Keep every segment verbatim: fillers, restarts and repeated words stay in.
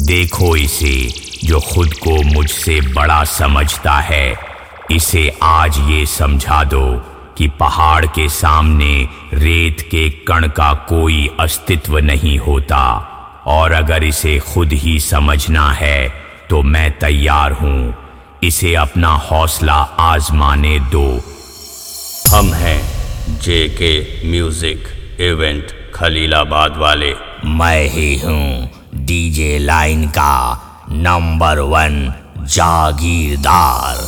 देखो इसे जो खुद को मुझसे बड़ा समझता है, इसे आज ये समझा दो कि पहाड़ के सामने रेत के कण का कोई अस्तित्व नहीं होता। और अगर इसे खुद ही समझना है तो मैं तैयार हूँ, इसे अपना हौसला आजमाने दो। हम हैं जेके म्यूजिक इवेंट खलीलाबाद वाले। मैं ही हूँ डीजे लाइन का नंबर वन जागीरदार।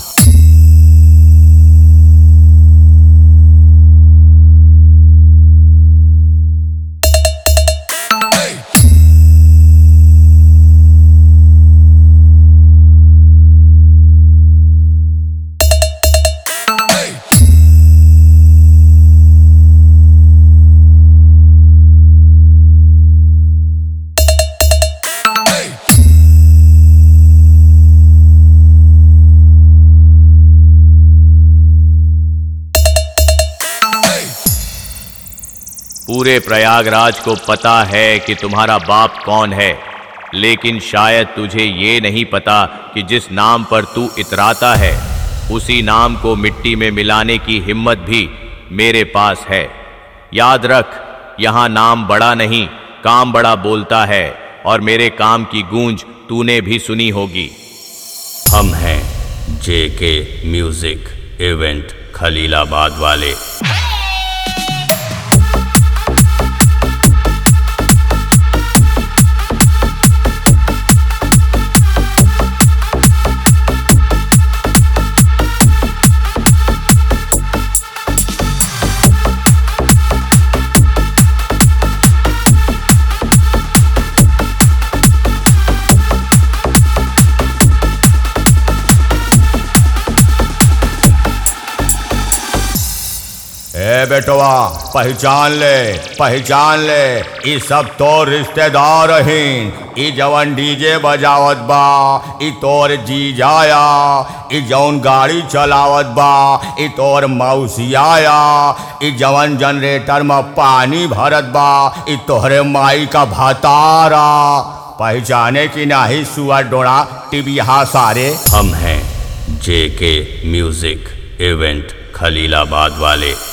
पूरे प्रयागराज को पता है कि तुम्हारा बाप कौन है, लेकिन शायद तुझे ये नहीं पता कि जिस नाम पर तू इतराता है उसी नाम को मिट्टी में मिलाने की हिम्मत भी मेरे पास है। याद रख, यहाँ नाम बड़ा नहीं काम बड़ा बोलता है, और मेरे काम की गूंज तूने भी सुनी होगी। हम हैं जेके म्यूजिक इवेंट खलीलाबाद वाले। ए बेटवा, पहचान ले पहचान ले, ई सब तो रिश्तेदार हैं। ई जवन डीजे बजावत बा ई तोर जीजाया, ई जवन गाड़ी चलावत बा ई तोर मौसियाया, ई जवन जनरेटर में पानी भरत बा ई तोहरे माई का भतारा। पहचाने की नाही सुअर डोड़ा टिबिया सारे। हम हैं जेके म्यूजिक इवेंट खलीलाबाद वाले।